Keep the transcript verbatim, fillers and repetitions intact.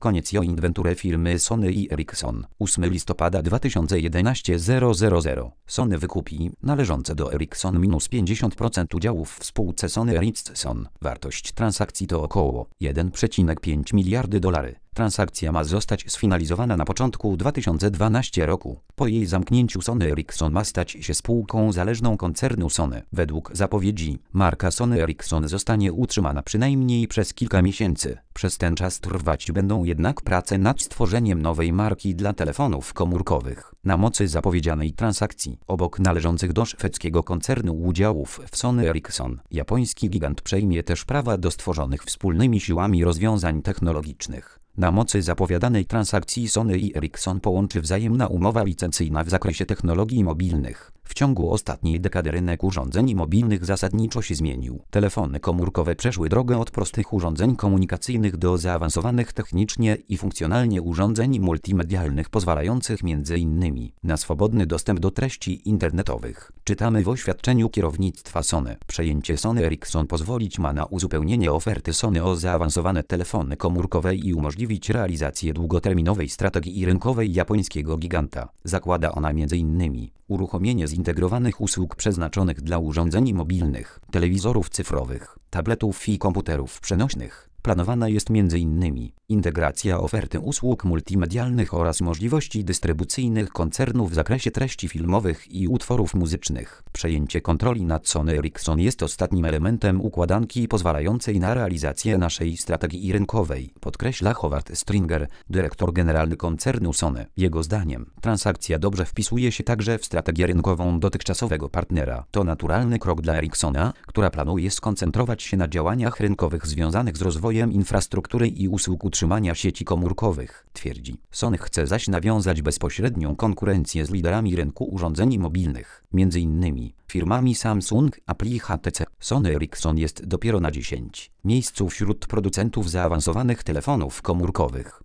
Koniec joint venture firmy Sony i Ericsson. ósmego listopada dwa tysiące jedenastego zero zero zero. Sony wykupi należące do Ericsson minus pięćdziesiąt procent udziałów w spółce Sony Ericsson. Wartość transakcji to około jeden przecinek pięć miliardy dolarów. Transakcja ma zostać sfinalizowana na początku dwa tysiące dwunastego roku. Po jej zamknięciu Sony Ericsson ma stać się spółką zależną koncernu Sony. Według zapowiedzi, marka Sony Ericsson zostanie utrzymana przynajmniej przez kilka miesięcy. Przez ten czas trwać będą jednak prace nad stworzeniem nowej marki dla telefonów komórkowych. Na mocy zapowiedzianej transakcji, obok należących do szwedzkiego koncernu udziałów w Sony Ericsson, japoński gigant przejmie też prawa do stworzonych wspólnymi siłami rozwiązań technologicznych. Na mocy zapowiadanej transakcji Sony i Ericsson połączy wzajemna umowa licencyjna w zakresie technologii mobilnych. W ciągu ostatniej dekady rynek urządzeń mobilnych zasadniczo się zmienił. Telefony komórkowe przeszły drogę od prostych urządzeń komunikacyjnych do zaawansowanych technicznie i funkcjonalnie urządzeń multimedialnych pozwalających między innymi na swobodny dostęp do treści internetowych. Czytamy w oświadczeniu kierownictwa Sony. Przejęcie Sony Ericsson pozwolić ma na uzupełnienie oferty Sony o zaawansowane telefony komórkowe i umożliwić realizację długoterminowej strategii rynkowej japońskiego giganta. Zakłada ona między innymi uruchomienie zintegrowanych usług przeznaczonych dla urządzeń mobilnych, telewizorów cyfrowych, tabletów i komputerów przenośnych. Planowana jest między innymi integracja oferty usług multimedialnych oraz możliwości dystrybucyjnych koncernu w zakresie treści filmowych i utworów muzycznych. Przejęcie kontroli nad Sony Ericsson jest ostatnim elementem układanki pozwalającej na realizację naszej strategii rynkowej, podkreśla Howard Stringer, dyrektor generalny koncernu Sony. Jego zdaniem, transakcja dobrze wpisuje się także w strategię rynkową dotychczasowego partnera. To naturalny krok dla Ericssona, która planuje skoncentrować się na działaniach rynkowych związanych z rozwojem infrastruktury i usług utrzymania sieci komórkowych, twierdzi. Sony chce zaś nawiązać bezpośrednią konkurencję z liderami rynku urządzeń mobilnych, między innymi firmami Samsung, Apple i H T C. Sony Ericsson jest dopiero na dziesiątym miejscu wśród producentów zaawansowanych telefonów komórkowych.